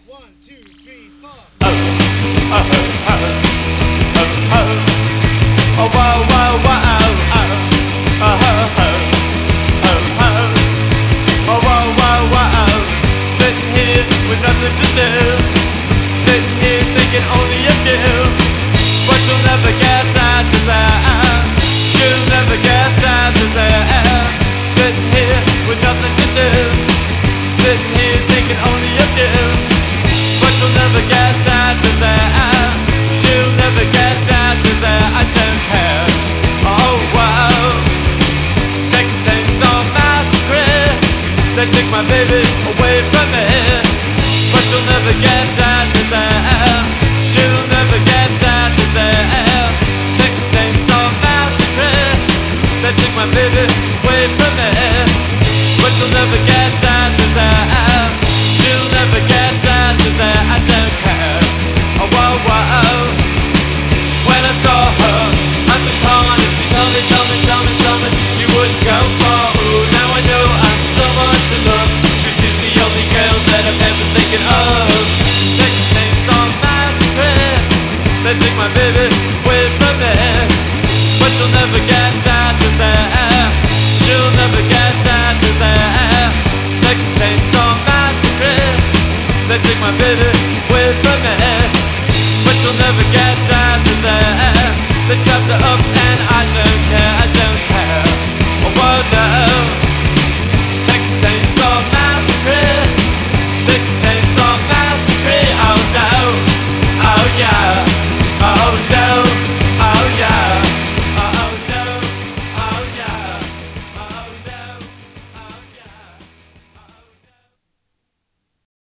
One, two, three, four. Oh, wow, wow, wow, oh, wow, wow, wow. Sitting here with nothing to do, sitting here thinking only of you. But you'll never get down to that, you'll never get down to that. Sitting here with nothing to do, sitting here thinking only of you. But you'll never get down to that, you'll never get down to that. I don't care, oh wow. Texas Chainsaw Massacre, they took my baby away from me. But you'll never get down to that.